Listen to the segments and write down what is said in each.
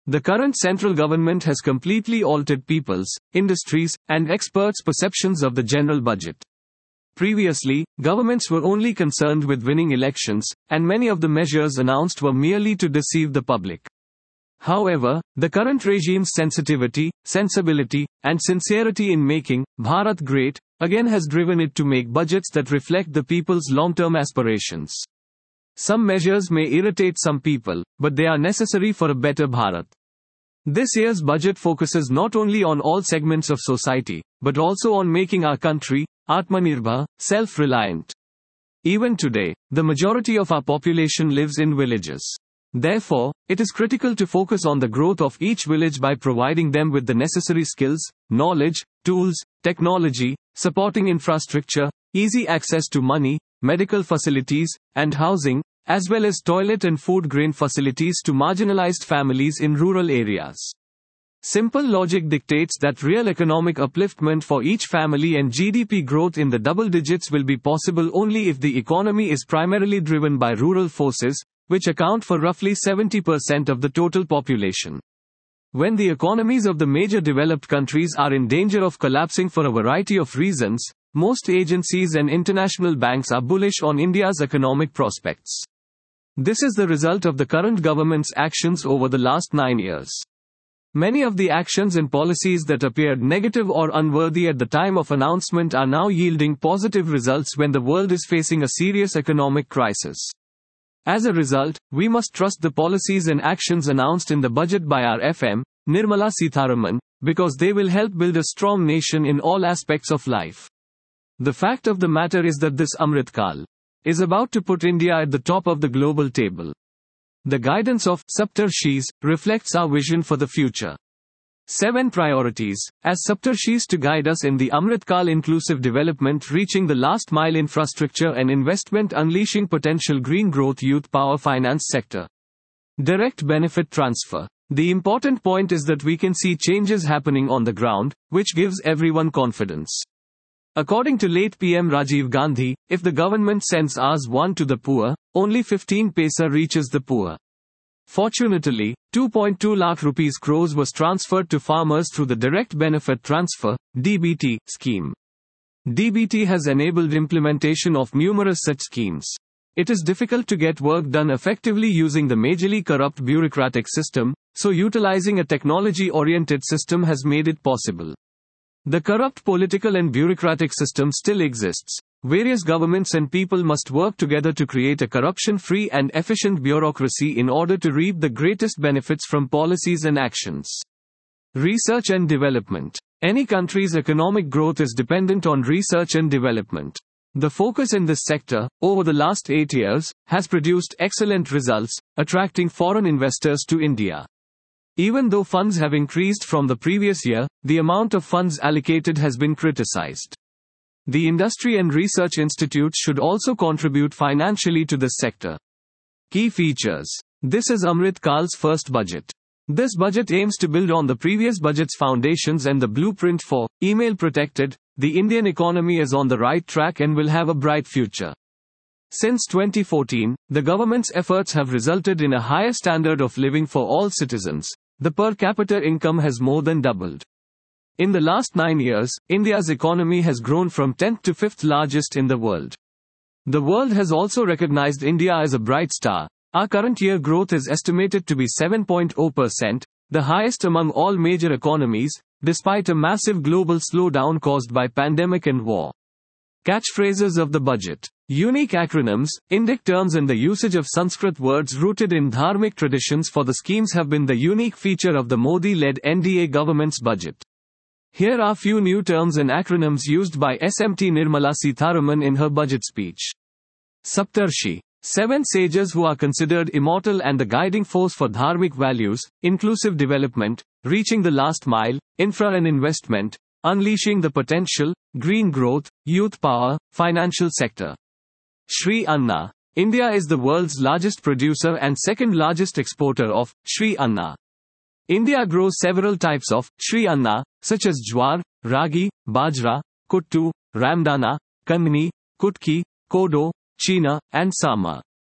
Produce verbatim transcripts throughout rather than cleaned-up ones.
The current central government has completely altered people's, industries, and experts' perceptions of the general budget. Previously, governments were only concerned with winning elections, and many of the measures announced were merely to deceive the public. However, the current regime's sensitivity, sensibility, and sincerity in making Bharat great again has driven it to make budgets that reflect the people's long-term aspirations. Some measures may irritate some people, but they are necessary for a better Bharat. This year's budget focuses not only on all segments of society, but also on making our country Atmanirbhar, self-reliant. Even today, the majority of our population lives in villages. Therefore, it is critical to focus on the growth of each village by providing them with the necessary skills, knowledge, tools, technology, supporting infrastructure, easy access to money, medical facilities, and housing, as well as toilet and food grain facilities to marginalized families in rural areas. Simple logic dictates that real economic upliftment for each family and G D P growth in the double digits will be possible only if the economy is primarily driven by rural forces, which account for roughly seventy percent of the total population. When the economies of the major developed countries are in danger of collapsing for a variety of reasons, most agencies and international banks are bullish on India's economic prospects. This is the result of the current government's actions over the last nine years. Many of the actions and policies that appeared negative or unworthy at the time of announcement are now yielding positive results when the world is facing a serious economic crisis. As a result, we must trust the policies and actions announced in the budget by our F M, Nirmala Sitharaman, because they will help build a strong nation in all aspects of life. The fact of the matter is that this Amrit Kal is about to put India at the top of the global table. The guidance of Saptarshis reflects our vision for the future. Seven priorities, as Saptarshis to guide us in the Amrit Kal: inclusive development, reaching the last mile, infrastructure and investment, unleashing potential, green growth, youth power, finance sector. Direct benefit transfer. The important point is that we can see changes happening on the ground, which gives everyone confidence. According to late P M Rajiv Gandhi, if the government sends Rs one to the poor, only fifteen paisa reaches the poor. Fortunately, two point two lakh rupees crores was transferred to farmers through the Direct Benefit Transfer (D B T) scheme. D B T has enabled implementation of numerous such schemes. It is difficult to get work done effectively using the majorly corrupt bureaucratic system, so utilizing a technology-oriented system has made it possible. The corrupt political and bureaucratic system still exists. Various governments and people must work together to create a corruption-free and efficient bureaucracy in order to reap the greatest benefits from policies and actions. Research and development. Any country's economic growth is dependent on research and development. The focus in this sector, over the last eight years, has produced excellent results, attracting foreign investors to India. Even though funds have increased from the previous year, the amount of funds allocated has been criticized. The industry and research institutes should also contribute financially to this sector. Key features. This is Amrit Kal's first budget. This budget aims to build on the previous budget's foundations and the blueprint for email protected. The Indian economy is on the right track and will have a bright future. Since twenty fourteen, the government's efforts have resulted in a higher standard of living for all citizens. The per capita income has more than doubled. In the last nine years, India's economy has grown from tenth to fifth largest in the world. The world has also recognized India as a bright star. Our current year growth is estimated to be seven point zero percent, the highest among all major economies, despite a massive global slowdown caused by pandemic and war. Catchphrases of the budget. Unique acronyms, Indic terms and the usage of Sanskrit words rooted in dharmic traditions for the schemes have been the unique feature of the Modi-led N D A government's budget. Here are few new terms and acronyms used by S M T Nirmala Sitharaman in her budget speech. Saptarshi. Seven sages who are considered immortal and the guiding force for dharmic values, inclusive development, reaching the last mile, infra and investment, unleashing the potential, green growth, youth power, financial sector. Shri Anna. India is the world's largest producer and second largest exporter of Shri Anna. India grows several types of Shri Anna, such as Jwar, Ragi, Bajra, Kuttu, Ramdana, Kanni, Kutki, Kodo, China, and Sama.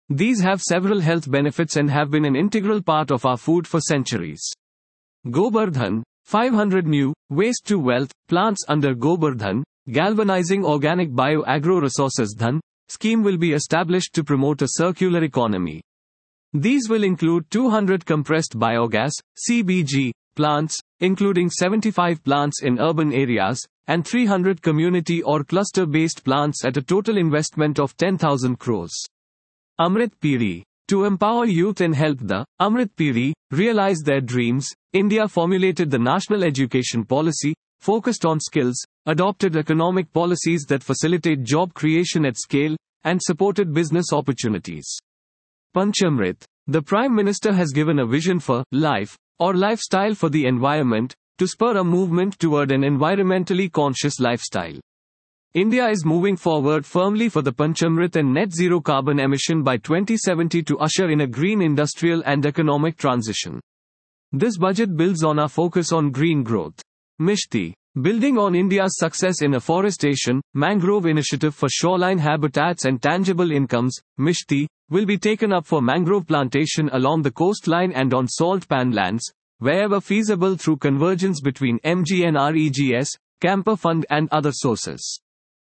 These have several health benefits and have been an integral part of our food for centuries. Gobardhan, five hundred new, waste to wealth, plants under Gobardhan, Galvanizing Organic Bio-Agro Resources Dhan, scheme will be established to promote a circular economy. These will include two hundred compressed biogas, C B G, plants, including seventy-five plants in urban areas, and three hundred community or cluster-based plants at a total investment of ten thousand crores. Amrit Piri. To empower youth and help the Amrit Piri realize their dreams, India formulated the National Education Policy, focused on skills, adopted economic policies that facilitate job creation at scale, and supported business opportunities. Panchamrit. The Prime Minister has given a vision for life, or lifestyle for the environment, to spur a movement toward an environmentally conscious lifestyle. India is moving forward firmly for the Panchamrit and net zero carbon emission by twenty seventy to usher in a green industrial and economic transition. This budget builds on our focus on green growth. Mishti. Building on India's success in afforestation, mangrove initiative for shoreline habitats and tangible incomes, Mishti will be taken up for mangrove plantation along the coastline and on salt pan lands, wherever feasible through convergence between M G N R E G S, Camper Fund and other sources.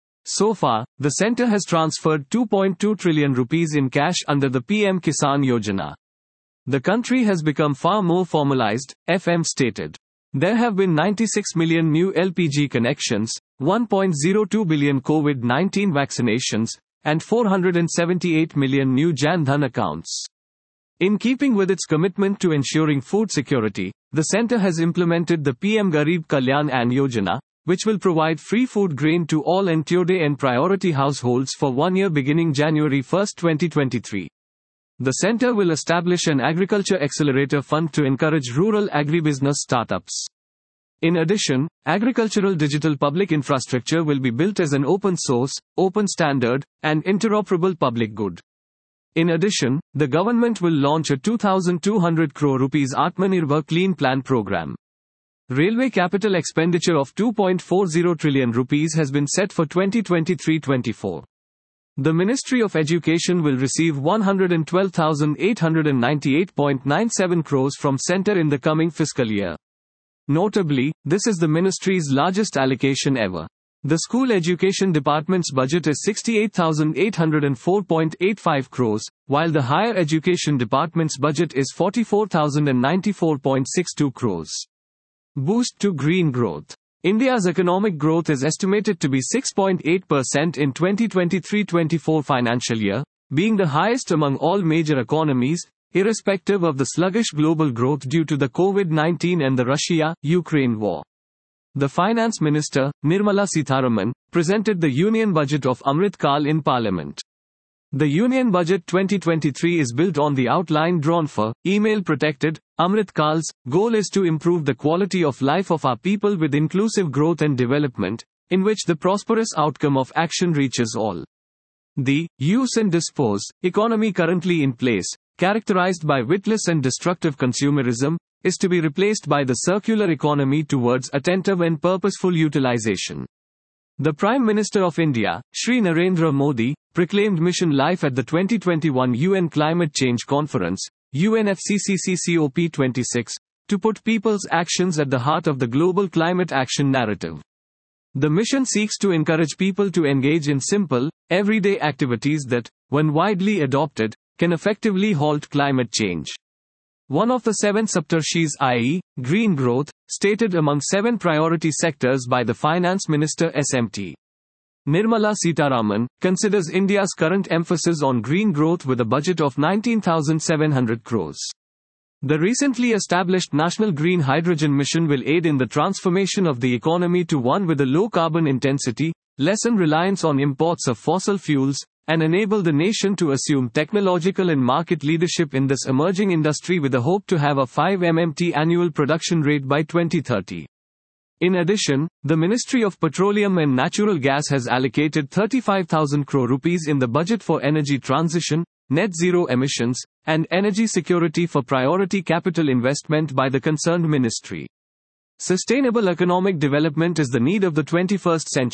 So far, the centre has transferred two point two trillion rupees in cash under the P M Kisan Yojana. The country has become far more formalized, F M stated. There have been ninety-six million new L P G connections, one point zero two billion COVID nineteen vaccinations, and four hundred seventy-eight million new Jan Dhan accounts. In keeping with its commitment to ensuring food security, the centre has implemented the P M Garib Kalyan Ann Yojana, which will provide free food grain to all Antyodaya and priority households for one year beginning January first twenty twenty-three. The centre will establish an agriculture accelerator fund to encourage rural agribusiness startups. In addition, agricultural digital public infrastructure will be built as an open source, open standard, and interoperable public good. In addition, the government will launch a two thousand two hundred crore rupees Atmanirbhar Clean Plan program. Railway capital expenditure of two point four zero trillion rupees has been set for twenty twenty-three twenty-four. The Ministry of Education will receive one hundred twelve thousand eight hundred ninety-eight point nine seven crores from centre in the coming fiscal year. Notably, this is the ministry's largest allocation ever. The School Education Department's budget is sixty-eight thousand eight hundred four point eight five crores, while the Higher Education Department's budget is forty-four thousand ninety-four point six two crores. Boost to green growth. India's economic growth is estimated to be six point eight percent in twenty twenty-three twenty-four financial year, being the highest among all major economies, irrespective of the sluggish global growth due to the COVID nineteen and the Russia-Ukraine war. The Finance Minister, Nirmala Sitharaman, presented the Union Budget of Amrit Kal in Parliament. The Union Budget twenty twenty-three is built on the outline drawn for email protected. Amrit Kal's goal is to improve the quality of life of our people with inclusive growth and development, in which the prosperous outcome of action reaches all. The use and dispose economy currently in place, characterized by witless and destructive consumerism, is to be replaced by the circular economy towards attentive and purposeful utilization. The Prime Minister of India, Shri Narendra Modi, proclaimed Mission Life at the twenty twenty-one U N Climate Change Conference, U N F C C C C O P twenty-six, to put people's actions at the heart of the global climate action narrative. The mission seeks to encourage people to engage in simple, everyday activities that, when widely adopted, can effectively halt climate change. One of the seven Saptarshis, that is, green growth, stated among seven priority sectors by the Finance Minister S M T. Nirmala Sitharaman, considers India's current emphasis on green growth with a budget of nineteen thousand seven hundred crores. The recently established National Green Hydrogen Mission will aid in the transformation of the economy to one with a low carbon intensity, lessen reliance on imports of fossil fuels, and enable the nation to assume technological and market leadership in this emerging industry with a hope to have a five million metric ton annual production rate by twenty thirty. In addition, the Ministry of Petroleum and Natural Gas has allocated thirty-five thousand crore rupees in the budget for energy transition, net zero emissions, and energy security for priority capital investment by the concerned ministry. Sustainable economic development is the need of the twenty-first century.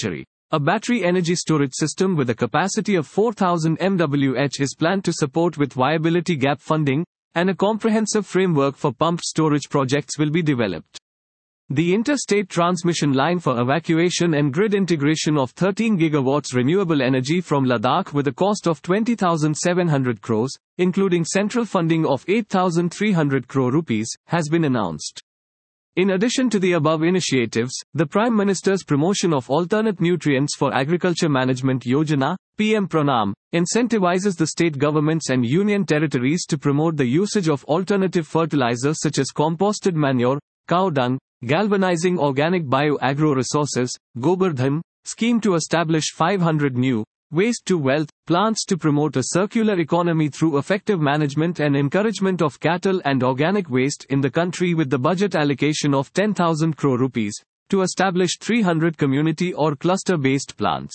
A battery energy storage system with a capacity of four thousand megawatts is planned to support with viability gap funding, and a comprehensive framework for pumped storage projects will be developed. The interstate transmission line for evacuation and grid integration of thirteen gigawatts renewable energy from Ladakh with a cost of twenty thousand seven hundred crores, including central funding of eight thousand three hundred crore rupees, has been announced. In addition to the above initiatives, the Prime Minister's promotion of alternate nutrients for agriculture management Yojana, P M Pranam, incentivizes the state governments and union territories to promote the usage of alternative fertilizers such as composted manure, cow dung, galvanizing organic bio-agro resources, Gobardhan, scheme to establish five hundred new waste to wealth plants to promote a circular economy through effective management and encouragement of cattle and organic waste in the country with the budget allocation of ten thousand crore rupees to establish three hundred community or cluster-based plants.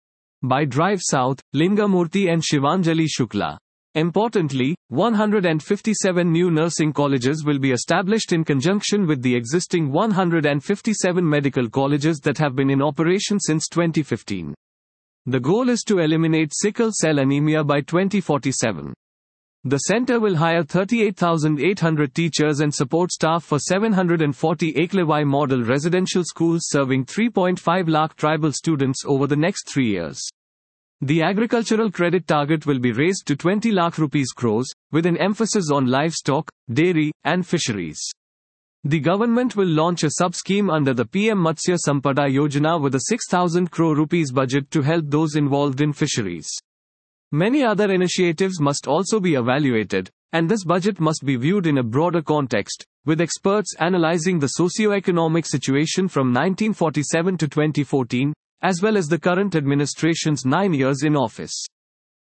By Drive South, Lingamurthy and Shivanjali Shukla. Importantly, one hundred fifty-seven new nursing colleges will be established in conjunction with the existing one hundred fifty-seven medical colleges that have been in operation since twenty fifteen. The goal is to eliminate sickle cell anemia by twenty forty-seven. The center will hire thirty-eight thousand eight hundred teachers and support staff for seven hundred forty Eklavya model residential schools serving three point five lakh tribal students over the next three years. The agricultural credit target will be raised to twenty lakh rupees crores, with an emphasis on livestock, dairy, and fisheries. The government will launch a sub-scheme under the P M Matsya Sampada Yojana with a six thousand crore rupees budget to help those involved in fisheries. Many other initiatives must also be evaluated, and this budget must be viewed in a broader context, with experts analyzing the socio-economic situation from nineteen forty-seven to twenty fourteen, as well as the current administration's nine years in office.